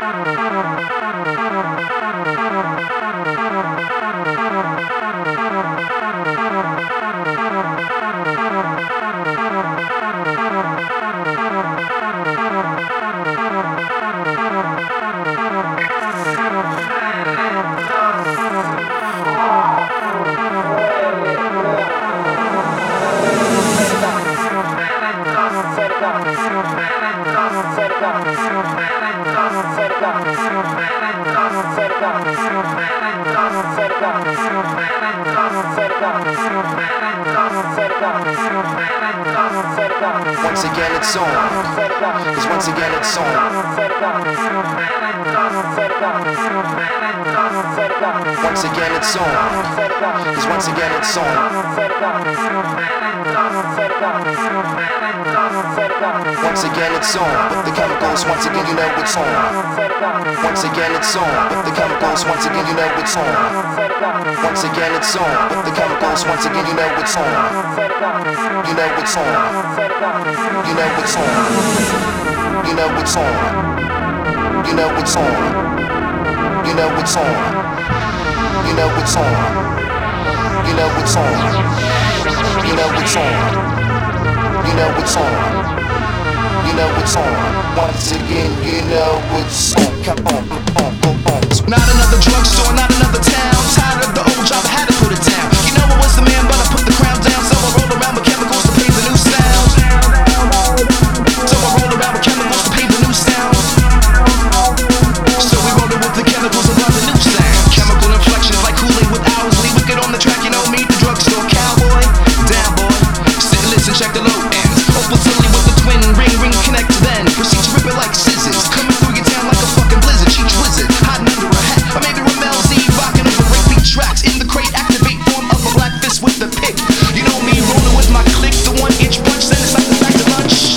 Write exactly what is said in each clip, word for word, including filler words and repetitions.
Once again it's on, cause once again it's on. Once again it's on, cause once again it's on. Once again it's on, but the chemicals, once again you know it's on. Once again it's on, but the chemicals, once again you know it's on. Once again it's on, but the chemicals, once again you know it's on. You know it's on. You know it's on. You know it's on. You know it's on. You know it's on. You know it's on. You know it's on. You know it's on. You know it's on. You know it's on. Once again, you know it's on. Come on, on, on, on. Not another drugstore, not another town. Tired of the old job, had to put it down. You know I was the man, but I put the crown down. So I rolled around with chemicals to pay the new sound. So I rolled around with chemicals to pay the new sound. So we rolled it with the chemicals and got the new sound. Chemical inflections like Kool-Aid with Owsley. Wicked on the track, you know me, the drugstore cowboy. Down boy, sit and listen, check the low ends. Opal silly with the twin ring, ring connect then. Proceed to rip it like scissors. Coming through your town like a fucking blizzard. Cheech wizard, hiding under a hat. Or maybe Ramel Z, rocking over breakbeat tracks. In the crate, activate form of a black fist with the pick. You know me, rolling with my click. The one inch punch, send us like the back to lunch.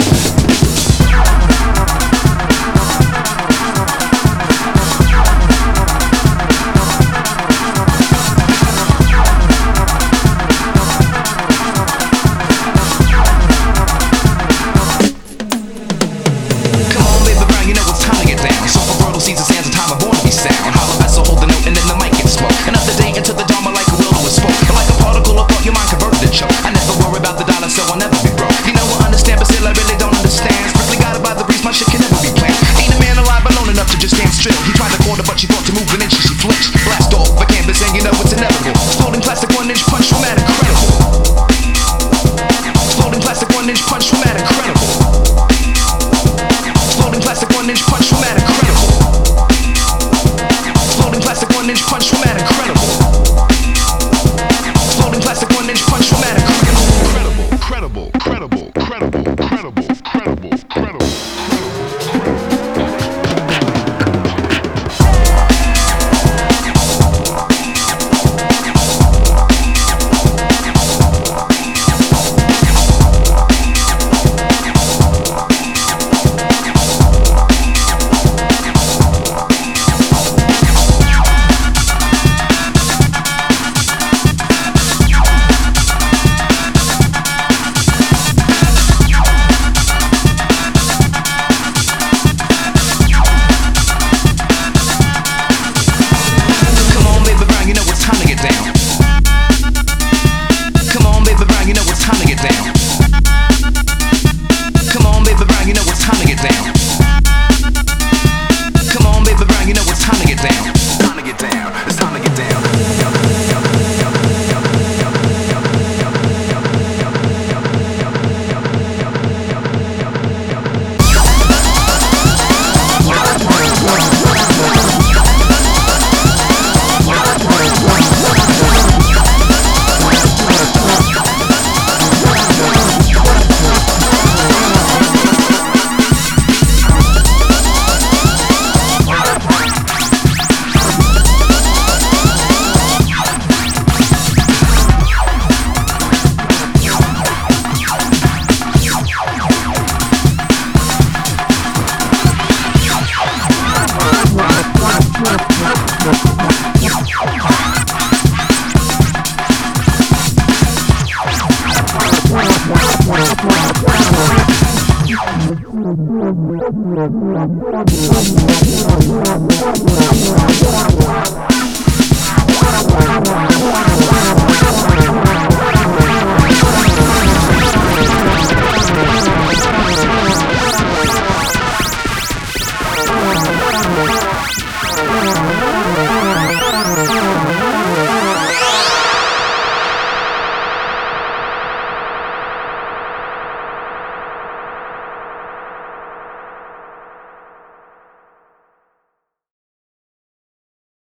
We'll be right back. One